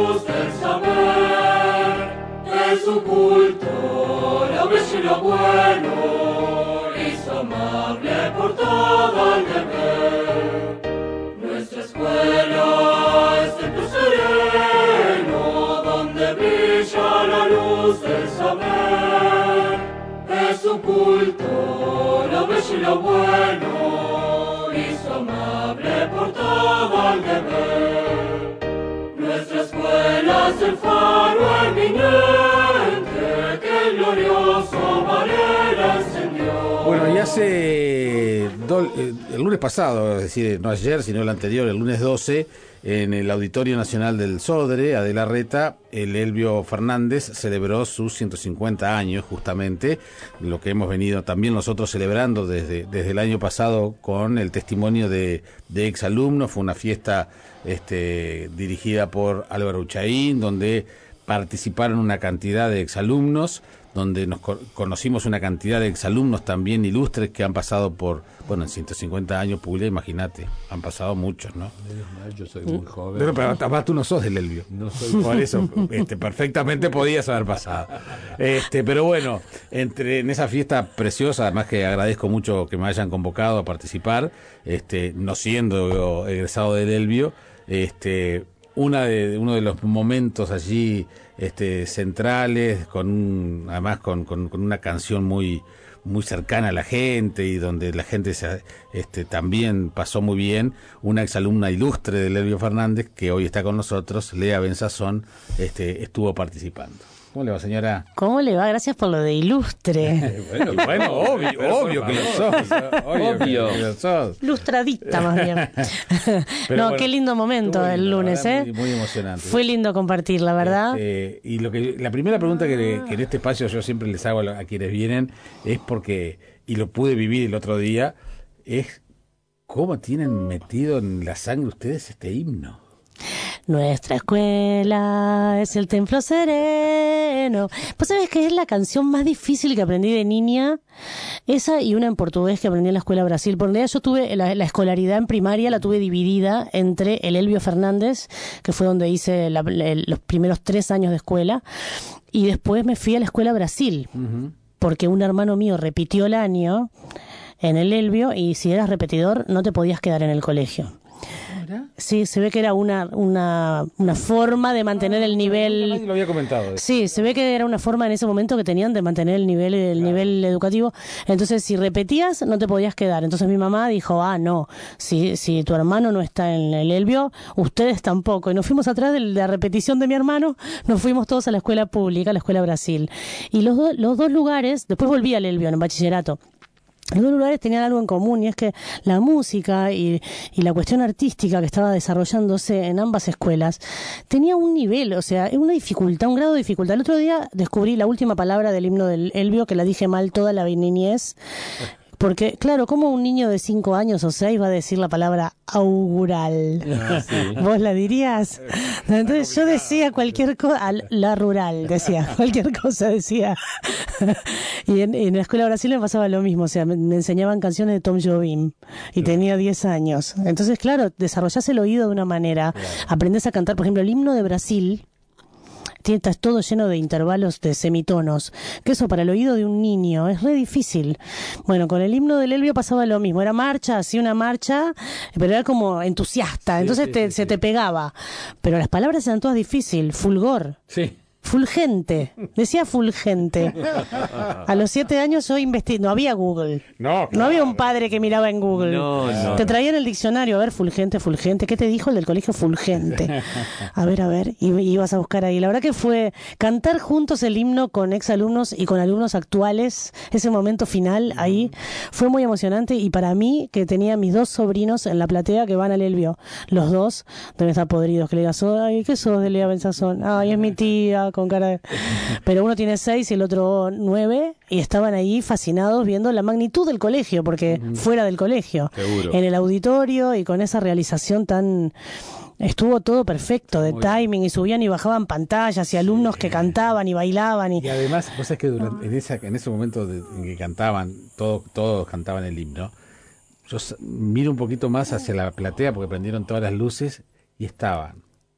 luz del saber. Es su culto, lo bello y lo bueno, y su amable por todo el deber. Nuestra escuela es templo sereno, donde brilla la luz del saber. Es su culto, lo bello y lo bueno, y su amable por todo el deber. Nuestra escuela es el faro eminente que el glorioso Varela encendió. Bueno, y hace el lunes pasado, es decir, no ayer, sino el anterior, el lunes 12, en el Auditorio Nacional del Sodre, Adela Reta, el Elbio Fernández celebró sus 150 años, justamente, lo que hemos venido también nosotros celebrando desde el año pasado con el testimonio de exalumnos. Fue una fiesta dirigida por Álvaro Uchaín, donde participaron una cantidad de exalumnos, donde nos conocimos una cantidad de exalumnos también ilustres que han pasado por, en 150 años, Puglia, imagínate, han pasado muchos, ¿no? Yo soy muy joven. Pero además tú no sos del Elbio. No soy. Por eso, perfectamente podías haber pasado. Pero bueno, en esa fiesta preciosa, además que agradezco mucho que me hayan convocado a participar, no siendo egresado del Elbio, uno de los momentos allí centrales, además con una canción muy cercana a la gente y donde la gente también pasó muy bien. Una exalumna ilustre del Elbio Fernández, que hoy está con nosotros, Lea Benzazón, estuvo participando. ¿Cómo le va, señora? ¿Cómo le va? Gracias por lo de ilustre. bueno, obvio que lo sos. Obvio que lo sos. Lustradita, más bien. Pero no, bueno, qué lindo momento el lunes, ¿eh? Muy emocionante. Fue lindo compartir, la verdad. Y la primera pregunta que en este espacio yo siempre les hago a quienes vienen es porque, y lo pude vivir el otro día, es ¿cómo tienen metido en la sangre ustedes este himno? Nuestra escuela es el templo sereno. ¿Vos sabés que es la canción más difícil que aprendí de niña? Esa y una en portugués que aprendí en la escuela Brasil. Por realidad yo tuve la escolaridad en primaria, la tuve dividida entre el Elbio Fernández, que fue donde hice los primeros 3 años de escuela, y después me fui a la escuela Brasil, porque un hermano mío repitió el año en el Elbio, y si eras repetidor no te podías quedar en el colegio. Sí, se ve que era una forma de mantener el nivel. Nadie lo había comentado. Sí, se ve que era una forma en ese momento que tenían de mantener el nivel educativo. Entonces, si repetías, no te podías quedar. Entonces mi mamá dijo, no, si tu hermano no está en el Elbio, ustedes tampoco. Y nos fuimos atrás de la repetición de mi hermano, nos fuimos todos a la escuela pública, a la escuela Brasil. Y los dos lugares, después volví al Elbio en bachillerato. Los dos lugares tenían algo en común, y es que la música y la cuestión artística que estaba desarrollándose en ambas escuelas tenía un nivel, o sea, una dificultad, un grado de dificultad. El otro día descubrí la última palabra del himno del Elbio, que la dije mal toda la niñez. Porque, claro, ¿cómo un niño de 5 años o 6 va a decir la palabra augural? Sí. ¿Vos la dirías? Entonces yo decía cualquier cosa, la rural, decía, cualquier cosa decía. Y en la escuela Brasil me pasaba lo mismo, o sea, me enseñaban canciones de Tom Jobim y tenía 10 años. Entonces, claro, desarrollás el oído de una manera, aprendés a cantar, por ejemplo, el himno de Brasil. Está todo lleno de intervalos de semitonos, que eso para el oído de un niño es re difícil. Bueno, con el himno del Elbio pasaba lo mismo, era marcha, así una marcha, pero era como entusiasta, entonces se te pegaba. Pero las palabras eran todas difíciles, fulgor. Sí. Fulgente, decía fulgente. A los 7 años yo investigué, no había Google. No había un padre que miraba en Google. No. Te traían el diccionario, a ver, fulgente, ¿qué te dijo el del colegio fulgente? A ver, y ibas a buscar ahí. La verdad que fue cantar juntos el himno con exalumnos y con alumnos actuales, ese momento final ahí, fue muy emocionante, y para mí, que tenía mis 2 sobrinos en la platea que van al Elbio, los dos deben estar podridos, que le digas, ay, ¿qué sos de Lea Benzazón? Ay, es mi tía, con cara de... Pero uno tiene 6 y el otro 9, y estaban ahí fascinados viendo la magnitud del colegio, porque fuera del colegio, seguro, en el auditorio, y con esa realización tan... Estuvo todo perfecto, de timing, y subían y bajaban pantallas, y alumnos que cantaban y bailaban. Y además, vos sabés que en ese momento en que cantaban, todos cantaban el himno, yo miro un poquito más hacia la platea porque prendieron todas las luces y estaban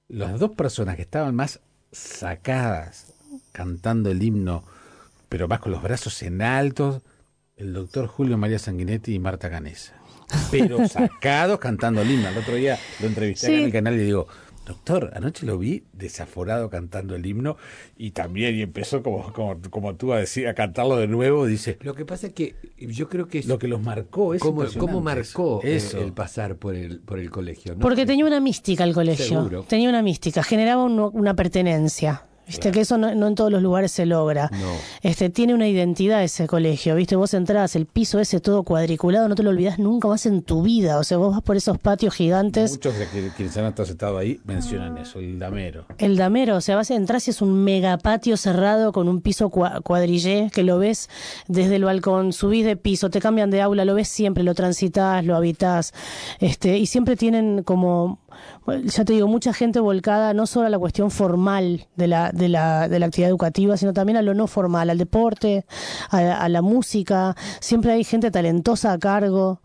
las dos personas que estaban más sacadas cantando el himno, pero más con los brazos en alto, el doctor Julio María Sanguinetti y Marta Canessa. Pero sacados cantando el himno. El otro día lo entrevisté en el canal y le digo, doctor, anoche lo vi desaforado cantando el himno y también y empezó como tú a decir, a cantarlo de nuevo. Dice, lo que pasa es que yo creo que es lo que los marcó es cómo marcó eso. El pasar por el colegio, ¿no? Porque tenía una mística el colegio. Seguro. Tenía una mística, generaba una pertenencia. Viste, claro, que eso no en todos los lugares se logra. No. Tiene una identidad ese colegio, viste, vos entrás, el piso ese todo cuadriculado, no te lo olvidás nunca más en tu vida. O sea, vos vas por esos patios gigantes. Muchos de quienes han estado ahí mencionan eso, el damero. El damero, o sea, vas a entrar y es un mega patio cerrado con un piso cuadrillé, que lo ves desde el balcón, subís de piso, te cambian de aula, lo ves siempre, lo transitas, lo habitás, y siempre tienen como, ya te digo, mucha gente volcada no solo a la cuestión formal de la actividad educativa, sino también a lo no formal, al deporte, a la música. Siempre hay gente talentosa a cargo,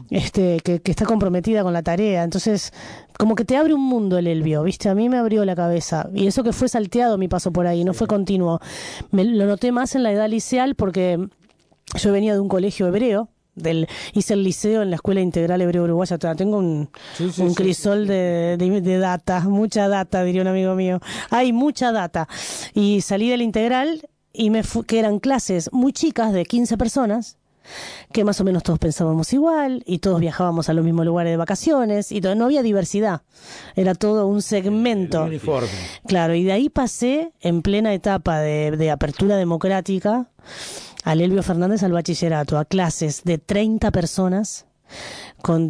que está comprometida con la tarea. Entonces, como que te abre un mundo el Elbio, ¿viste? A mí me abrió la cabeza. Y eso que fue salteado mi paso por ahí, no fue continuo. Lo noté más en la edad liceal porque yo venía de un colegio hebreo. Hice el liceo en la Escuela Integral Hebreo Uruguaya. Tengo un crisol de data, mucha data, diría un amigo mío. Hay mucha data. Y salí del Integral y que eran clases muy chicas de 15 personas, que más o menos todos pensábamos igual y todos viajábamos a los mismos lugares de vacaciones y no había diversidad, era todo un segmento. El uniforme. Claro, y de ahí pasé en plena etapa de apertura democrática al Elbio Fernández al bachillerato, a clases de 30 personas con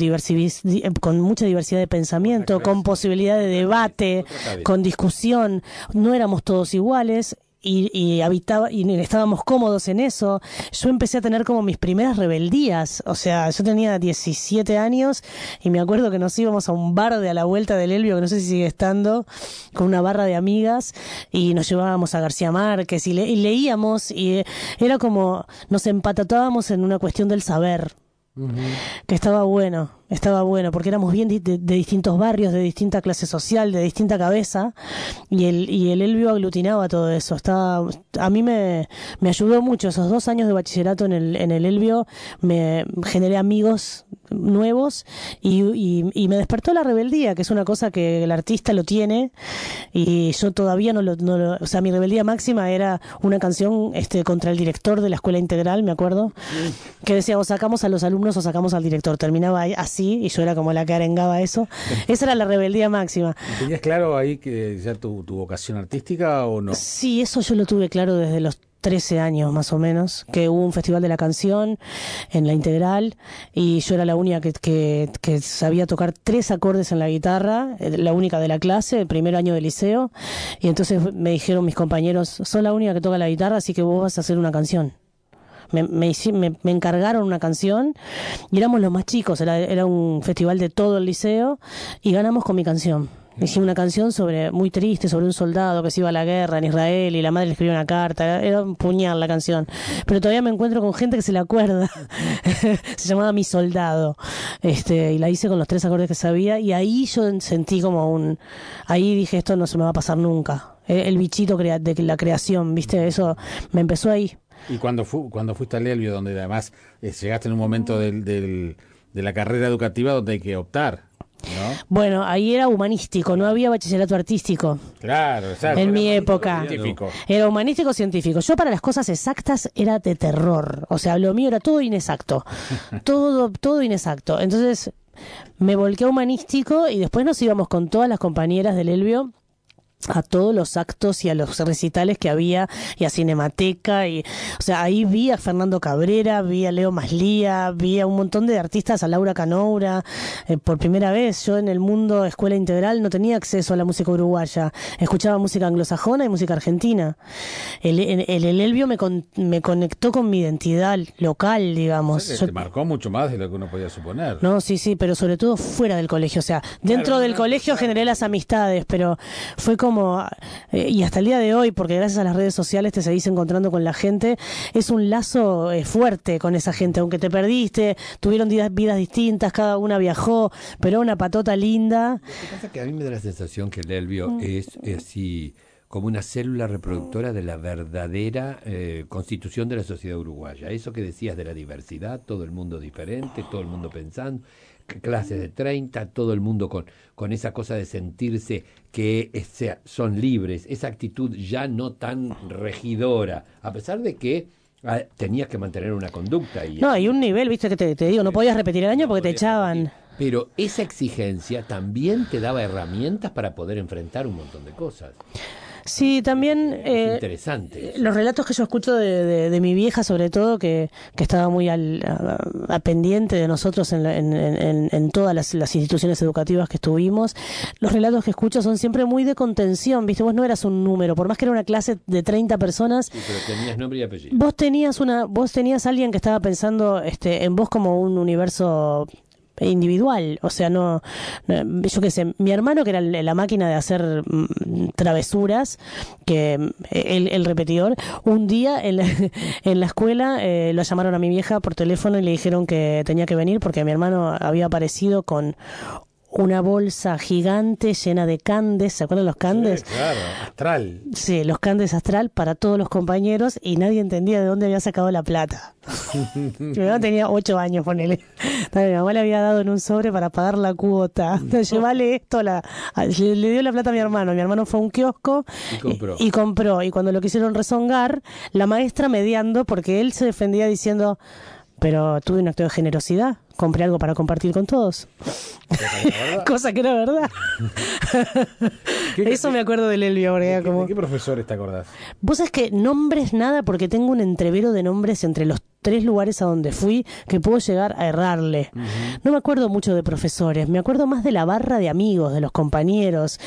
mucha diversidad de pensamiento, con posibilidad de debate, con discusión. No éramos todos iguales. Y estábamos cómodos en eso. Yo empecé a tener como mis primeras rebeldías. O sea, yo tenía 17 años y me acuerdo que nos íbamos a un bar a la vuelta del Elbio, que no sé si sigue estando, con una barra de amigas, y nos llevábamos a García Márquez y leíamos, y era como nos empatatábamos en una cuestión del saber. Que estaba bueno, porque éramos bien de distintos barrios, de distinta clase social, de distinta cabeza, y el Elbio aglutinaba todo eso. A mí me ayudó mucho esos 2 años de bachillerato en el Elbio. Me generé amigos nuevos y me despertó la rebeldía, que es una cosa que el artista lo tiene y yo todavía no lo, o sea, mi rebeldía máxima era una canción contra el director de la Escuela Integral, me acuerdo, que decía o sacamos a los alumnos o sacamos al director, terminaba así y yo era como la que arengaba eso. Esa era la rebeldía máxima. ¿Tenías claro ahí que ya tu vocación artística o no? Sí, eso yo lo tuve claro desde los 13 años más o menos, que hubo un festival de la canción en la Integral y yo era la única que sabía tocar 3 acordes en la guitarra, la única de la clase, el primer año de liceo, y entonces me dijeron mis compañeros, sos la única que toca la guitarra, así que vos vas a hacer una canción. Me encargaron una canción y éramos los más chicos, era un festival de todo el liceo y ganamos con mi canción. Hicimos una canción muy triste, sobre un soldado que se iba a la guerra en Israel y la madre le escribió una carta. Era un puñal la canción. Pero todavía me encuentro con gente que se la acuerda. Se llamaba Mi Soldado. Y la hice con los 3 acordes que sabía. Y ahí yo sentí como ahí dije, esto no se me va a pasar nunca. El bichito de la creación, ¿viste? Eso me empezó ahí. Y cuando fuiste al Elbio, donde además llegaste en un momento de la carrera educativa donde hay que optar, ¿no? Bueno, ahí era humanístico, no había bachillerato artístico. Claro, exacto. En mi época. Científico. Era humanístico científico. Yo para las cosas exactas era de terror. O sea, lo mío era todo inexacto. todo inexacto. Entonces me volqué a humanístico y después nos íbamos con todas las compañeras del Elbio a todos los actos y a los recitales que había y a Cinemateca o sea, ahí vi a Fernando Cabrera, vi a Leo Maslía, vi a un montón de artistas, a Laura Canoura. Por primera vez yo en el mundo Escuela Integral no tenía acceso a la música uruguaya, escuchaba música anglosajona y música argentina. El Elbio me conectó con mi identidad local, digamos. O sea, te marcó mucho más de lo que uno podía suponer. No, sí, pero sobre todo fuera del colegio, o sea, dentro del colegio generé las amistades, pero fue como como, y hasta el día de hoy, porque gracias a las redes sociales te seguís encontrando con la gente, es un lazo fuerte con esa gente, aunque te perdiste, tuvieron vidas distintas, cada una viajó, pero una patota linda. Lo que pasa es que a mí me da la sensación que el Elvio es así como una célula reproductora de la verdadera constitución de la sociedad uruguaya. Eso que decías de la diversidad, todo el mundo diferente, todo el mundo pensando, clases de 30, todo el mundo con esa cosa de sentirse que son libres, esa actitud ya no tan regidora, a pesar de que tenías que mantener una conducta. No, y un nivel, viste, que te digo, no podías repetir el año porque te echaban. Pero esa exigencia también te daba herramientas para poder enfrentar un montón de cosas. Sí, también interesante los relatos que yo escucho de mi vieja, sobre todo, que estaba muy a pendiente de nosotros en todas las instituciones educativas que estuvimos. Los relatos que escucho son siempre muy de contención, ¿viste? Vos no eras un número, por más que era una clase de 30 personas. Sí, pero tenías nombre y apellido. Vos tenías alguien que estaba pensando en vos como un universo individual, o sea, no yo qué sé, mi hermano, que era la máquina de hacer travesuras, que el repetidor, un día en la escuela lo llamaron a mi vieja por teléfono y le dijeron que tenía que venir porque mi hermano había aparecido con una bolsa gigante llena de candes, ¿se acuerdan los candes? Sí, claro, astral. Sí, los candes astral para todos los compañeros y nadie entendía de dónde había sacado la plata. Mi mamá tenía 8 años, ponele. Mi mamá le había dado en un sobre para pagar la cuota. Llévale esto, le dio la plata a mi hermano fue a un kiosco y compró. Y cuando lo quisieron rezongar, la maestra mediando, porque él se defendía diciendo, pero tuve un acto de generosidad, compré algo para compartir con todos. Cosa que era verdad. Eso me acuerdo del Elvio. ¿De qué profesores te acordás? Vos sabés que nombres nada, porque tengo un entrevero de nombres entre los 3 lugares a donde fui que puedo llegar a errarle. No me acuerdo mucho de profesores, me acuerdo más de la barra de amigos, de los compañeros,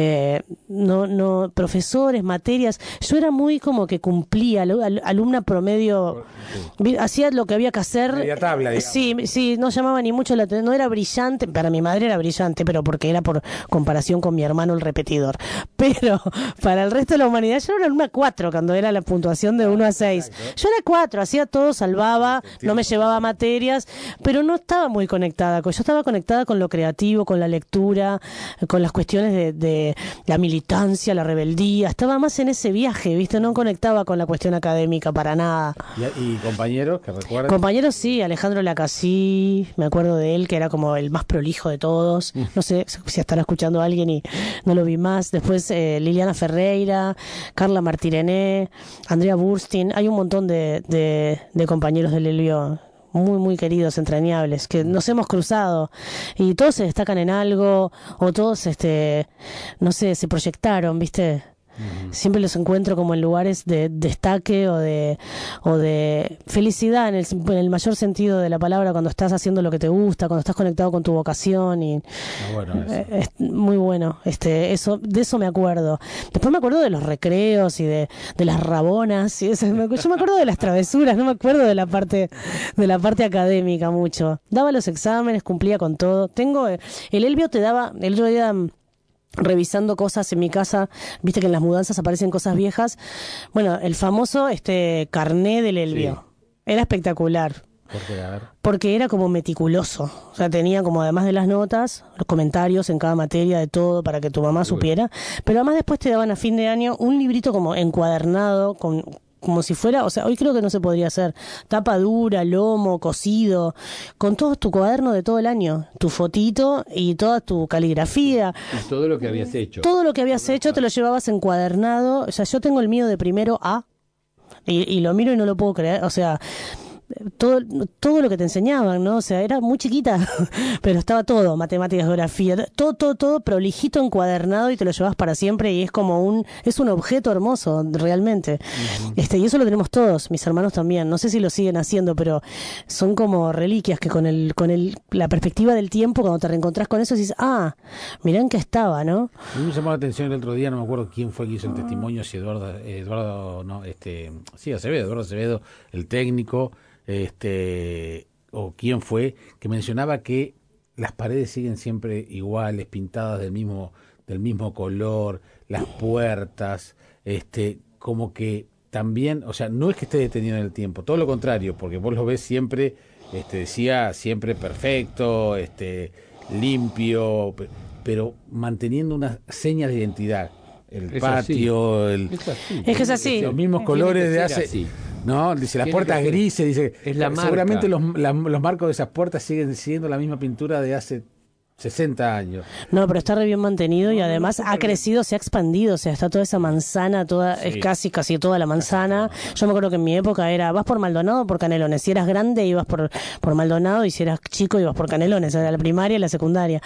no profesores, materias. Yo era muy como que cumplía, alumna promedio, hacía lo que había que hacer. Media tabla, digamos. Sí, no llamaba ni mucho la atención, no era brillante, para mi madre era brillante, pero porque era por comparación con mi hermano el repetidor. Pero para el resto de la humanidad yo era una 4 cuando era la puntuación de 1 a 6. Yo era 4, hacía todo, salvaba, no me llevaba materias, pero no estaba muy conectada. Yo estaba conectada con lo creativo, con la lectura, con las cuestiones de la militancia, la rebeldía. Estaba más en ese viaje, ¿viste? No conectaba con la cuestión académica para nada. ¿Y compañeros que recuerdan? Compañeros, sí, Alejandro Lacasí, me acuerdo de él, que era como el más prolijo de todos. No sé si estará escuchando a alguien y no lo vi más. Después Liliana Ferreira, Carla Martirené, Andrea Burstin. Hay un montón de compañeros del Elvio muy, muy queridos, entrañables, que nos hemos cruzado y todos se destacan en algo o todos, no sé, se proyectaron, ¿viste? Siempre los encuentro como en lugares de destaque o de felicidad en el mayor sentido de la palabra, cuando estás haciendo lo que te gusta, cuando estás conectado con tu vocación y es muy bueno. De eso me acuerdo. Después me acuerdo de los recreos y de las rabonas y eso. Yo me acuerdo de las travesuras, no me acuerdo de la parte académica mucho. Daba los exámenes, cumplía con todo. El Elvio te daba, el otro día revisando cosas en mi casa, viste que en las mudanzas aparecen cosas viejas. Bueno, el famoso carné del Elvio. Sí. Era espectacular. ¿Por qué? A ver. Porque era como meticuloso. O sea, tenía como, además de las notas, los comentarios en cada materia de todo para que tu mamá supiera. Pero además después te daban a fin de año un librito como encuadernado como si fuera, o sea, hoy creo que no se podría hacer, tapa dura, lomo, cosido, con todo tu cuaderno de todo el año, tu fotito y toda tu caligrafía. Y todo lo que habías hecho. Todo lo que habías hecho te lo llevabas encuadernado. O sea, yo tengo el mío de primero A y lo miro y no lo puedo creer, o sea, todo lo que te enseñaban, ¿no? O sea, era muy chiquita, pero estaba todo, matemáticas, geografía, todo prolijito, encuadernado y te lo llevas para siempre y es como es un objeto hermoso, realmente. Y eso lo tenemos todos, mis hermanos también. No sé si lo siguen haciendo, pero son como reliquias que con la perspectiva del tiempo, cuando te reencontrás con eso, dices, mirá en qué estaba, ¿no? A mí me llamó la atención el otro día, no me acuerdo quién fue que hizo el testimonio, si Eduardo, Acevedo, el técnico, o quién fue, que mencionaba que las paredes siguen siempre iguales, pintadas del mismo color, las puertas, como que también, o sea, no es que esté detenido en el tiempo, todo lo contrario, porque vos lo ves siempre, decía, siempre perfecto, limpio, pero manteniendo una seña de identidad. El Es patio, Es que es así. los mismos colores de hace... así. No, dice las Tiene puertas que ser. grises, dice, Es la seguramente marca. los marcos de esas puertas siguen siendo la misma pintura de hace 60 años. No, pero está re bien mantenido y además ha crecido, se ha expandido, o sea, está toda esa manzana, es casi toda la manzana. Yo me acuerdo que en mi época vas por Maldonado o por Canelones. Si eras grande ibas por Maldonado y si eras chico ibas por Canelones, era la primaria y la secundaria.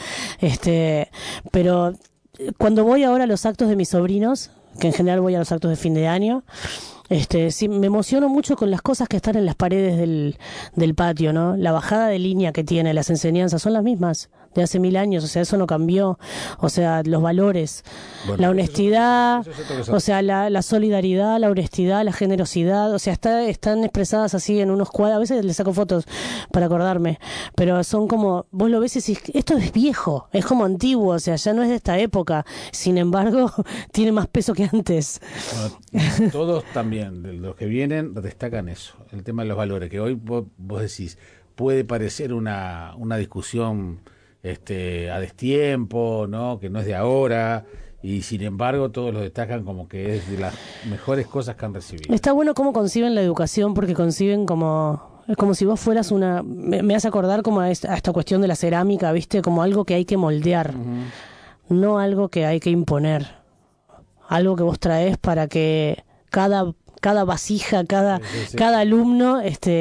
Pero cuando voy ahora a los actos de mis sobrinos, que en general voy a los actos de fin de año, sí, me emociono mucho con las cosas que están en las paredes del patio, ¿no? La bajada de línea que tiene, las enseñanzas son las mismas de hace 1000 años, o sea, eso no cambió, o sea, los valores, la honestidad, o sea, la solidaridad, la honestidad, la generosidad, o sea, están expresadas así en unos cuadros, a veces les saco fotos para acordarme, pero son como, vos lo ves y decís, esto es viejo, es como antiguo, o sea, ya no es de esta época, sin embargo, tiene más peso que antes. Bueno, todos también, de los que vienen, destacan eso, el tema de los valores, que hoy vos decís, puede parecer una discusión a destiempo, ¿no? Que no es de ahora, y sin embargo todos lo destacan como que es de las mejores cosas que han recibido. Está bueno cómo conciben la educación, porque conciben es como si vos fueras me hace acordar como a esta cuestión de la cerámica, ¿viste? Como algo que hay que moldear, no algo que hay que imponer, algo que vos traes para que cada vasija, cada alumno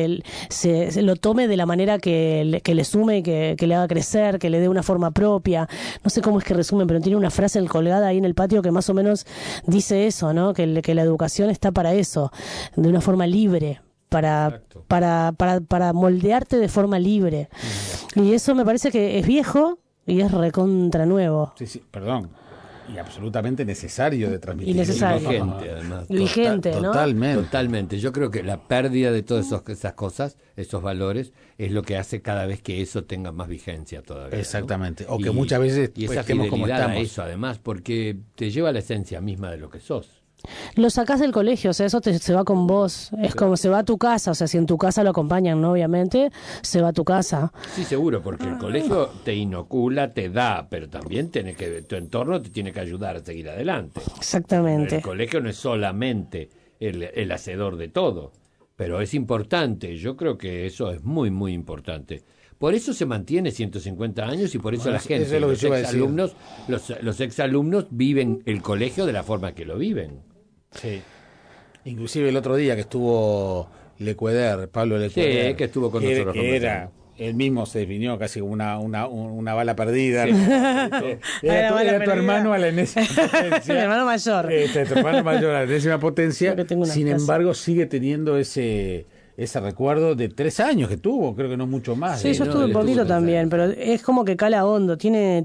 se lo tome de la manera que le sume, que le haga crecer, que le dé una forma propia. No sé cómo es que resumen, pero tiene una frase colgada ahí en el patio que más o menos dice eso, ¿no? Que la educación está para eso, de una forma libre, para moldearte de forma libre. Y eso me parece que es viejo y es recontra nuevo. Sí, perdón. Y absolutamente necesario de transmitir. Y necesario. Vigente, además. Vigente, ¿no? Totalmente. Yo creo que la pérdida de todas esas cosas, esos valores, es lo que hace cada vez que eso tenga más vigencia todavía. Exactamente. ¿No? O que muchas veces y esa estemos como fidelidad estamos. a eso, además, porque te lleva a la esencia misma de lo que sos. Lo sacás del colegio, o sea, eso se va con vos. Es como se va a tu casa, o sea, si en tu casa lo acompañan, ¿no? Obviamente, se va a tu casa. Sí, seguro, porque el colegio te inocula, te da, pero también tu entorno te tiene que ayudar a seguir adelante. Exactamente. El colegio no es solamente el hacedor de todo, pero es importante. Yo creo que eso es muy, muy importante. Por eso se mantiene 150 años y por eso la gente, eso es lo que los exalumnos viven el colegio de la forma que lo viven. Sí. Inclusive el otro día que estuvo Pablo Lecueder. Sí, que estuvo con nosotros. Él mismo se definió casi como una bala perdida. Sí. Era tu hermano a la enésima potencia. Mi hermano mayor. Tu hermano mayor a la enésima potencia. Sin frase. Embargo, sigue teniendo ese recuerdo de 3 años que tuvo, creo que no mucho más. Sí, yo estuve un poquito también, pero es como que cala hondo,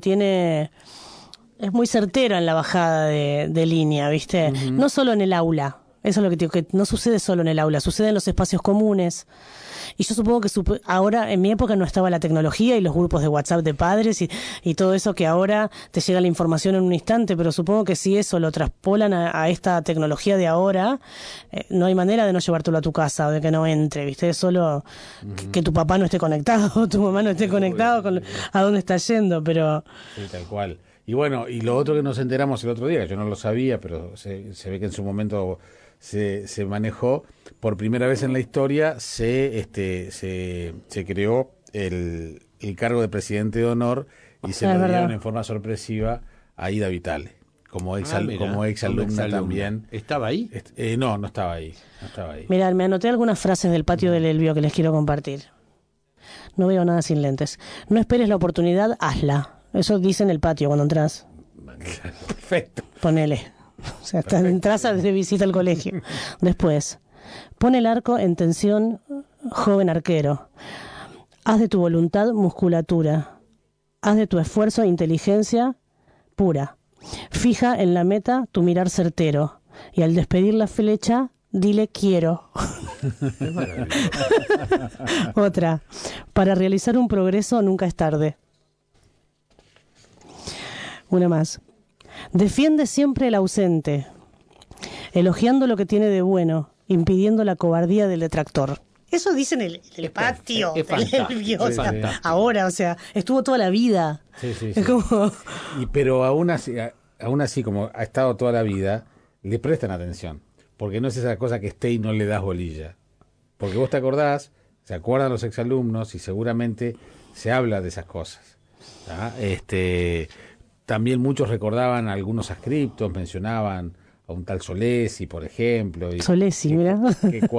es muy certero en la bajada de línea, ¿viste? No solo en el aula, eso es lo que digo, que no sucede solo en el aula, sucede en los espacios comunes. Y yo supongo que ahora, en mi época no estaba la tecnología y los grupos de WhatsApp de padres y todo eso que ahora te llega la información en un instante, pero supongo que si eso lo traspolan a esta tecnología de ahora, no hay manera de no llevártelo a tu casa o de que no entre, ¿viste? Es solo que tu papá no esté conectado, tu mamá no esté conectado a dónde está yendo, pero... Sí, tal cual. Y bueno, y lo otro que nos enteramos el otro día, que yo no lo sabía, pero se ve que en su momento se manejó, por primera vez en la historia se creó el cargo de presidente de honor y se lo dieron en forma sorpresiva a Ida Vitale, como exalumna también. ¿Estaba ahí? No estaba ahí. Mirá, me anoté algunas frases del patio del Elvio que les quiero compartir. No veo nada sin lentes. No esperes la oportunidad, hazla. Eso dice en el patio cuando entras. Perfecto. Ponele. O sea, entras de visita al colegio. Después, pon el arco en tensión, joven arquero. Haz de tu voluntad musculatura. Haz de tu esfuerzo inteligencia pura. Fija en la meta tu mirar certero. Y al despedir la flecha, dile quiero. Otra. Para realizar un progreso nunca es tarde. Una más. Defiende siempre el ausente, elogiando lo que tiene de bueno, impidiendo la cobardía del detractor. Eso dice en el patio es del fantástico, Elvio, o es sea, fantástico. ahora, o sea, estuvo toda la vida. Sí, sí, Es sí. como... Pero aún así, como ha estado toda la vida, le prestan atención. Porque no es esa cosa que esté y no le das bolilla. Porque vos te acordás, se acuerdan los exalumnos y seguramente se habla de esas cosas. ¿Tá? También muchos recordaban algunos ascriptos, mencionaban a un tal Solesi, por ejemplo. Solesi, mira. Que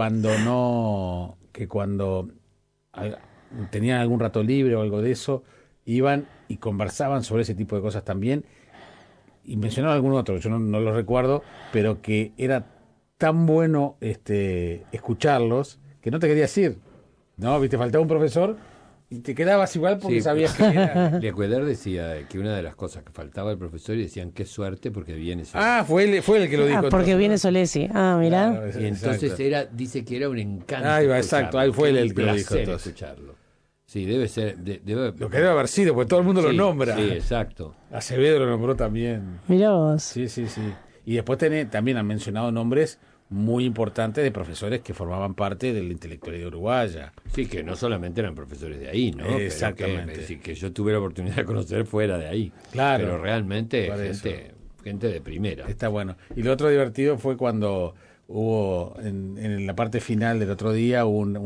cuando tenían algún rato libre o algo de eso, iban y conversaban sobre ese tipo de cosas también. Y mencionaban algún otro, yo no lo recuerdo, pero que era tan bueno escucharlos que no te querías ir. ¿No? ¿Viste? Faltaba un profesor y te quedabas igual porque Sí, sabías que era... Lecueder decía que una de las cosas que faltaba al profesor, y decían qué suerte porque viene ese. Fue él el que lo dijo. porque entonces. viene Solesi. Mirá. Claro, Y entonces exacto. dice que era un encanto. Ahí va, exacto, ahí fue él el que lo dijo, placer entonces. escucharlo. Sí, debe ser. Lo que debe haber sido, porque todo el mundo lo Sí, nombra. Sí, exacto. Acevedo lo nombró también. Mirá vos. Sí, sí, sí. Y después también han mencionado nombres muy importantes de profesores que formaban parte de la intelectualidad uruguaya. Sí, que no solamente eran profesores de ahí, ¿no? Pero Exactamente. que yo tuve la oportunidad de conocer fuera de ahí. Claro. Pero realmente Por gente de primera. Está bueno. Y lo otro divertido fue cuando hubo, en la parte final del otro día,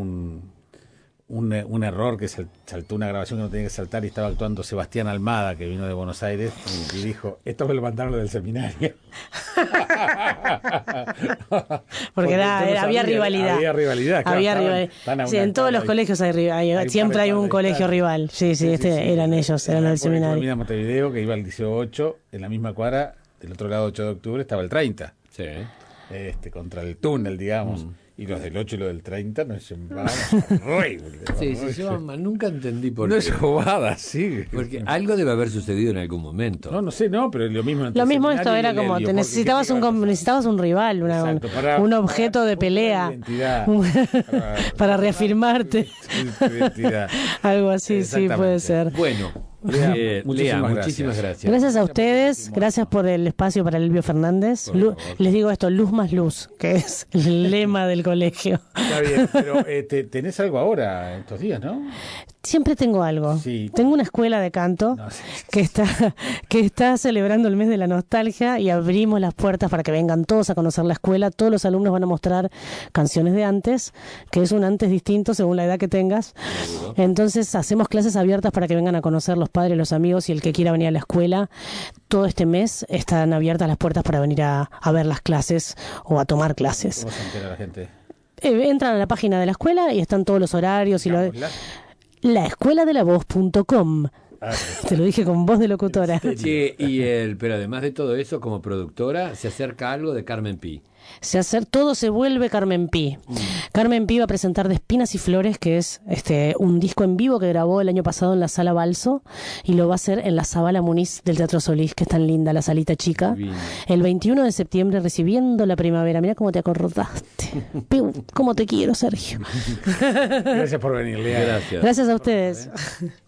un error que saltó una grabación que no tenía que saltar y estaba actuando Sebastián Almada, que vino de Buenos Aires, y dijo, esto me lo mandaron del seminario. Porque había rivalidad. Había rivalidad, claro. Había rivalidad. Sí, en todos los colegios siempre hay un colegio rival. Sí, sí, eran ellos, eran del seminario. Mira Montevideo, que iba al Liceo 8, en la misma cuadra, del otro lado 8 de octubre, estaba el 30. Sí. Contra el túnel, digamos. Y los del 8 y los del 30 nos llevaban horrible. Sí, se llevan mal. Nunca entendí por No qué. es bobada, sí. Porque algo debe haber sucedido en algún momento. No sé, pero lo mismo. Lo mismo entre esto el era seminario y como, el te Elvio, necesitabas un rival, Exacto, un objeto de pelea, identidad, para reafirmarte. identidad. Algo así, sí, puede Exactamente. ser. Bueno, Lea, muchísimas gracias. Gracias a ustedes, gracias por el espacio para el Elvio Fernández. Les digo esto, luz más luz, que es el lema del colegio. Está bien, pero tenés algo ahora, estos días, ¿no? Siempre tengo algo. Sí. Tengo una escuela de canto No, sí. que está celebrando el mes de la nostalgia y abrimos las puertas para que vengan todos a conocer la escuela. Todos los alumnos van a mostrar canciones de antes, que es un antes distinto según la edad que tengas. Entonces hacemos clases abiertas para que vengan a conocer los padres, los amigos y el que quiera venir a la escuela. Todo este mes están abiertas las puertas para venir a ver las clases o a tomar clases. ¿Cómo se entera la gente? Entran a la página de la escuela y están todos los horarios y laescueladelavoz.com. Te lo dije con voz de locutora. Che, pero además de todo eso, como productora, se acerca algo de Carmen Pi. Todo se vuelve Carmen Pi. Carmen Pi va a presentar De Espinas y Flores, que es un disco en vivo que grabó el año pasado en la Sala Balso, y lo va a hacer en la Zabala Muniz del Teatro Solís, que es tan linda, la salita chica. Divino. El 21 de septiembre, recibiendo la primavera. Mira cómo te acordaste. Cómo te quiero, Sergio. Gracias por venir, Lea. Gracias. Gracias a ustedes.